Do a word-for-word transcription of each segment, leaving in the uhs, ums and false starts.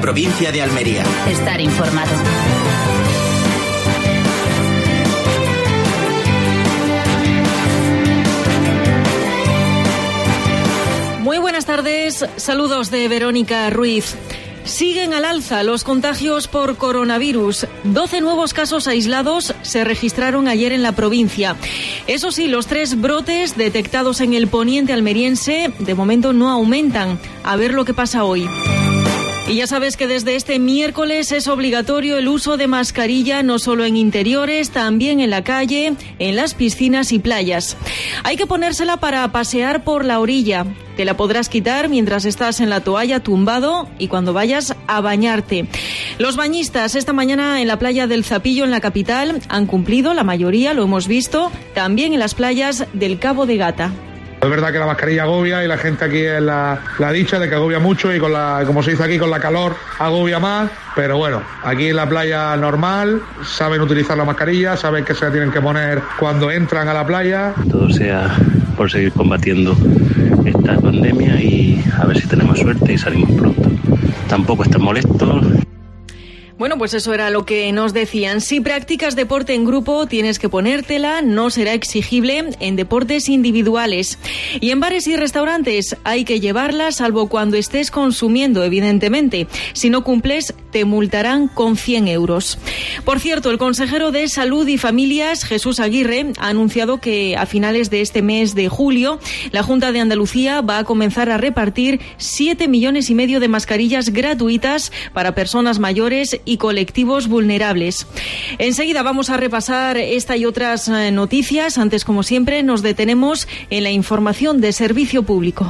provincia de Almería. Estar informado. Muy buenas tardes, saludos de Verónica Ruiz. Siguen al alza los contagios por coronavirus. doce nuevos casos aislados se registraron ayer en la provincia. Eso sí, los tres brotes detectados en el poniente almeriense de momento no aumentan. A ver lo que pasa hoy. Y ya sabes que desde este miércoles es obligatorio el uso de mascarilla no solo en interiores, también en la calle, en las piscinas y playas. Hay que ponérsela para pasear por la orilla. Te la podrás quitar mientras estás en la toalla tumbado y cuando vayas a bañarte. Los bañistas esta mañana en la playa del Zapillo, en la capital, han cumplido, la mayoría, lo hemos visto, también en las playas del Cabo de Gata. Es verdad que la mascarilla agobia y la gente aquí es la, la dicha de que agobia mucho y con la, como se dice aquí, con la calor agobia más, pero bueno, aquí en la playa normal saben utilizar la mascarilla, saben que se la tienen que poner cuando entran a la playa. Todo sea por seguir combatiendo esta pandemia y a ver si tenemos suerte y salimos pronto. Tampoco están molestos. Bueno, pues eso era lo que nos decían. Si practicas deporte en grupo, tienes que ponértela, no será exigible en deportes individuales. Y en bares y restaurantes hay que llevarla, salvo cuando estés consumiendo, evidentemente. Si no cumples, te multarán con cien euros. Por cierto, el consejero de Salud y Familias, Jesús Aguirre, ha anunciado que a finales de este mes de julio, la Junta de Andalucía va a comenzar a repartir siete millones y medio de mascarillas gratuitas para personas mayores y colectivos vulnerables. Enseguida vamos a repasar esta y otras noticias. Antes, como siempre, nos detenemos en la información de servicio público.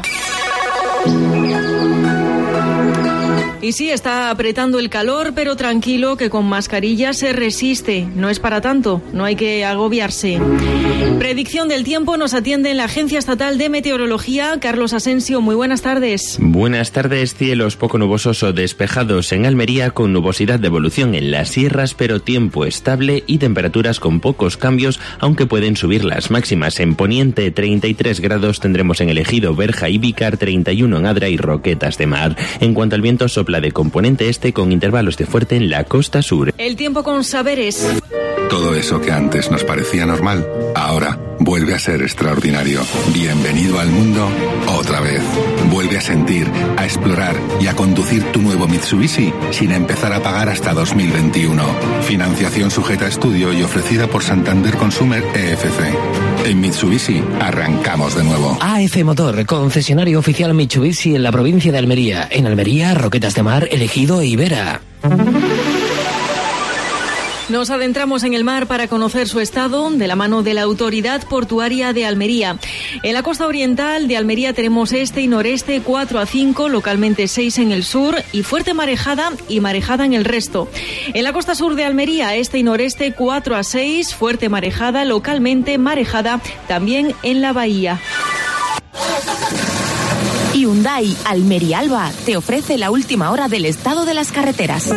Y sí, está apretando el calor, pero tranquilo, que con mascarilla se resiste. No es para tanto, no hay que agobiarse. Predicción del tiempo nos atiende en la Agencia Estatal de Meteorología. Carlos Asensio, muy buenas tardes. Buenas tardes. Cielos poco nubosos o despejados en Almería, con nubosidad de evolución en las sierras, pero tiempo estable y temperaturas con pocos cambios, aunque pueden subir las máximas. En Poniente, treinta y tres grados tendremos en el Ejido, Berja y Vícar, treinta y uno en Adra y Roquetas de Mar. En cuanto al viento, sopla de componente este con intervalos de fuerte en la costa sur. El tiempo con Saberes. Todo eso que antes nos parecía normal, ahora vuelve a ser extraordinario. Bienvenido al mundo otra vez. Vuelve a sentir, a explorar y a conducir tu nuevo Mitsubishi sin empezar a pagar hasta dos mil veintiuno. Financiación sujeta a estudio y ofrecida por Santander Consumer E F C. En Mitsubishi arrancamos de nuevo. A F Motor, concesionario oficial Mitsubishi en la provincia de Almería. En Almería, Roquetas de Mar, El Ejido e Ibera. Nos adentramos en el mar para conocer su estado de la mano de la Autoridad Portuaria de Almería. En la costa oriental de Almería tenemos este y noreste cuatro a cinco, localmente seis en el sur y fuerte marejada y marejada en el resto. En la costa sur de Almería, este y noreste cuatro a seis, fuerte marejada, localmente marejada también en la bahía. Hyundai Almería Alba te ofrece la última hora del estado de las carreteras.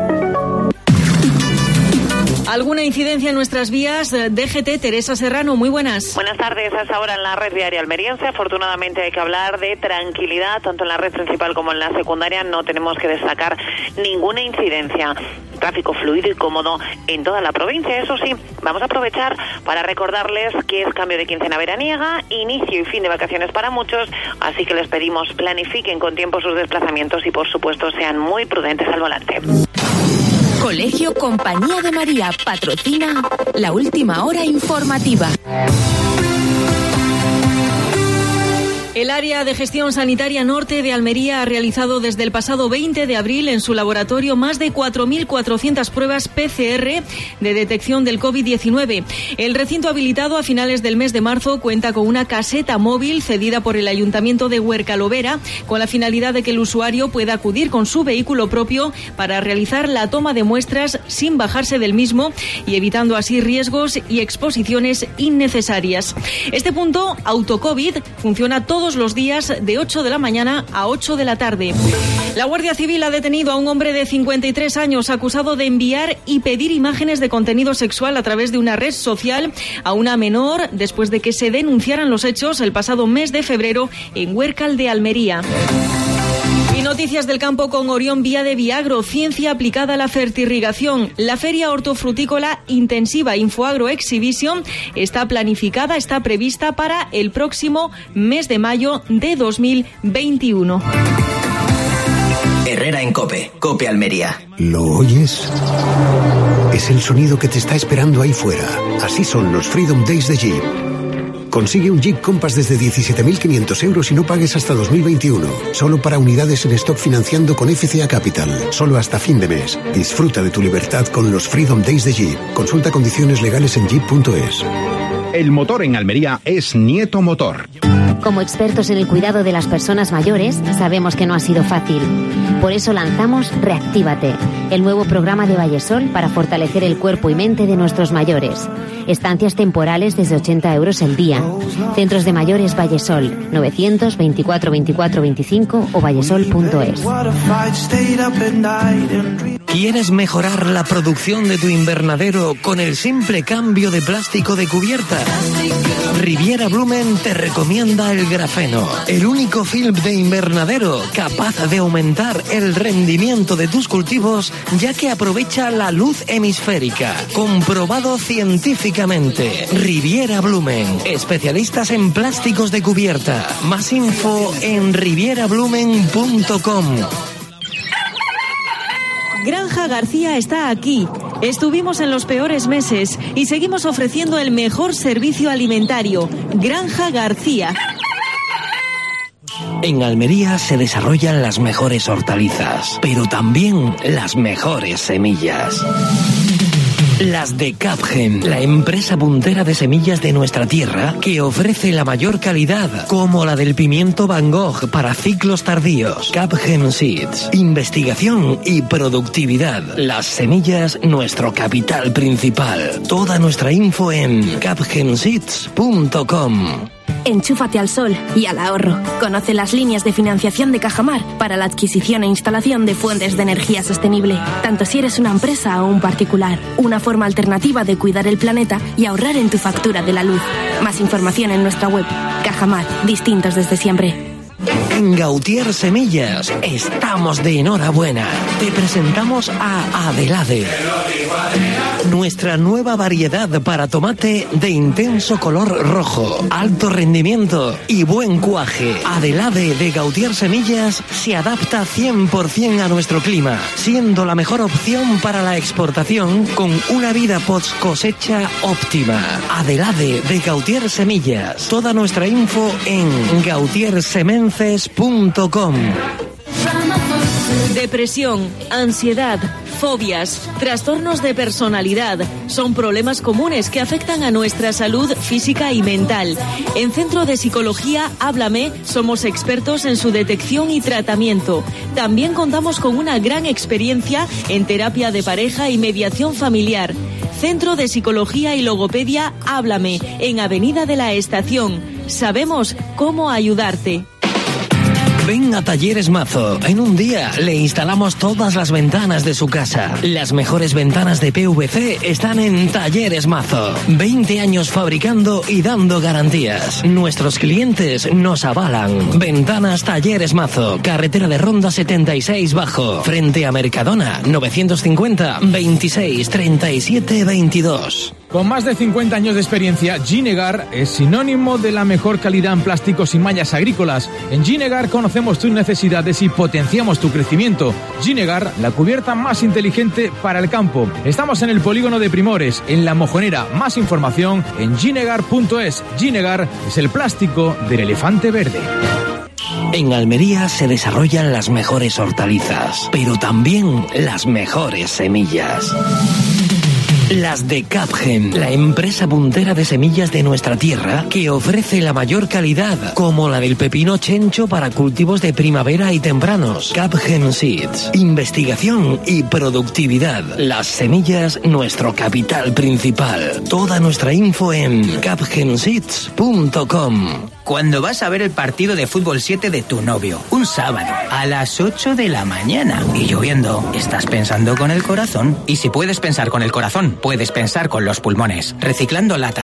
¿Alguna incidencia en nuestras vías? D G T, Teresa Serrano, muy buenas. Buenas tardes. Hasta ahora en la red viaria almeriense, afortunadamente hay que hablar de tranquilidad, tanto en la red principal como en la secundaria. No tenemos que destacar ninguna incidencia. Tráfico fluido y cómodo en toda la provincia. Eso sí, vamos a aprovechar para recordarles que es cambio de quincena veraniega, inicio y fin de vacaciones para muchos, así que les pedimos planifiquen con tiempo sus desplazamientos y, por supuesto, sean muy prudentes al volante. Colegio Compañía de María patrocina la última hora informativa. El área de gestión sanitaria norte de Almería ha realizado desde el pasado veinte de abril en su laboratorio más de cuatro mil cuatrocientas pruebas P C R de detección del COVID diecinueve. El recinto habilitado a finales del mes de marzo cuenta con una caseta móvil cedida por el Ayuntamiento de Huercalovera con la finalidad de que el usuario pueda acudir con su vehículo propio para realizar la toma de muestras sin bajarse del mismo y evitando así riesgos y exposiciones innecesarias. Este punto, AutoCovid, funciona todo todos los días de ocho de la mañana a ocho de la tarde. La Guardia Civil ha detenido a un hombre de cincuenta y tres años acusado de enviar y pedir imágenes de contenido sexual a través de una red social a una menor después de que se denunciaran los hechos el pasado mes de febrero en Huércal de Almería. Y Noticias del campo con Orión Vía de Viagro, ciencia aplicada a la fertirrigación. La feria hortofrutícola intensiva Infoagro Exhibition está planificada, está prevista para el próximo mes de mayo de dos mil veintiuno. Herrera en Cope, Cope Almería. ¿Lo oyes? Es el sonido que te está esperando ahí fuera. Así son los Freedom Days de Jeep. Consigue un Jeep Compass desde diecisiete mil quinientos euros y no pagues hasta dos mil veintiuno. Solo para unidades en stock financiando con F C A Capital. Solo hasta fin de mes. Disfruta de tu libertad con los Freedom Days de Jeep. Consulta condiciones legales en jeep punto es. El motor en Almería es Nieto Motor. Como expertos en el cuidado de las personas mayores, sabemos que no ha sido fácil. Por eso lanzamos Reactívate, el nuevo programa de Vallesol para fortalecer el cuerpo y mente de nuestros mayores. Estancias temporales desde ochenta euros el día. Centros de mayores Vallesol, novecientos veinticuatro veinticuatro veinticinco o vallesol punto es. ¿Quieres mejorar la producción de tu invernadero con el simple cambio de plástico de cubierta? Riviera Blumen te recomienda el grafeno, el único film de invernadero capaz de aumentar el rendimiento de tus cultivos, ya que aprovecha la luz hemisférica. Comprobado científicamente. Riviera Blumen, especialistas en plásticos de cubierta. Más info en riviera blumen punto com. Granja García está aquí. Estuvimos en los peores meses y seguimos ofreciendo el mejor servicio alimentario. Granja García. En Almería se desarrollan las mejores hortalizas, pero también las mejores semillas. Las de Capgen, la empresa puntera de semillas de nuestra tierra que ofrece la mayor calidad, como la del pimiento Van Gogh para ciclos tardíos. Capgen Seeds, investigación y productividad. Las semillas, nuestro capital principal. Toda nuestra info en capgen seeds punto com. Enchúfate al sol y al ahorro. Conoce las líneas de financiación de Cajamar para la adquisición e instalación de fuentes de energía sostenible, tanto si eres una empresa o un particular. Una forma alternativa de cuidar el planeta y ahorrar en tu factura de la luz. Más información en nuestra web. Cajamar, distintos desde siempre. En Gautier Semillas estamos de enhorabuena. Te presentamos a Adelade, nuestra nueva variedad para tomate de intenso color rojo, alto rendimiento y buen cuaje. Adelade de Gautier Semillas se adapta cien por ciento a nuestro clima, siendo la mejor opción para la exportación con una vida post cosecha óptima. Adelade de Gautier Semillas. Toda nuestra info en gautier semences punto com. Depresión, ansiedad, fobias, trastornos de personalidad son problemas comunes que afectan a nuestra salud física y mental. En Centro de Psicología Háblame somos expertos en su detección y tratamiento. También contamos con una gran experiencia en terapia de pareja y mediación familiar. Centro de Psicología y Logopedia Háblame, en Avenida de la Estación. Sabemos cómo ayudarte. Ven a Talleres Mazo. En un día le instalamos todas las ventanas de su casa. Las mejores ventanas de P V C están en Talleres Mazo. veinte años fabricando y dando garantías. Nuestros clientes nos avalan. Ventanas Talleres Mazo. Carretera de Ronda setenta y seis Bajo. Frente a Mercadona. novecientos cincuenta veintiséis treinta y siete veintidós. Con más de cincuenta años de experiencia, Ginegar es sinónimo de la mejor calidad en plásticos y mallas agrícolas. En Ginegar conocemos tus necesidades y potenciamos tu crecimiento. Ginegar, la cubierta más inteligente para el campo. Estamos en el polígono de Primores, en La Mojonera. Más información en ginegar punto es. Ginegar es el plástico del elefante verde. En Almería se desarrollan las mejores hortalizas, pero también las mejores semillas. Las de Capgen, la empresa puntera de semillas de nuestra tierra que ofrece la mayor calidad, como la del pepino chencho para cultivos de primavera y tempranos. Capgen Seeds, investigación y productividad. Las semillas, nuestro capital principal. Toda nuestra info en capgen seeds punto com. Cuando vas a ver el partido de fútbol siete de tu novio, un sábado, a las ocho de la mañana, y lloviendo, ¿estás pensando con el corazón? Y si puedes pensar con el corazón, puedes pensar con los pulmones. Reciclando lata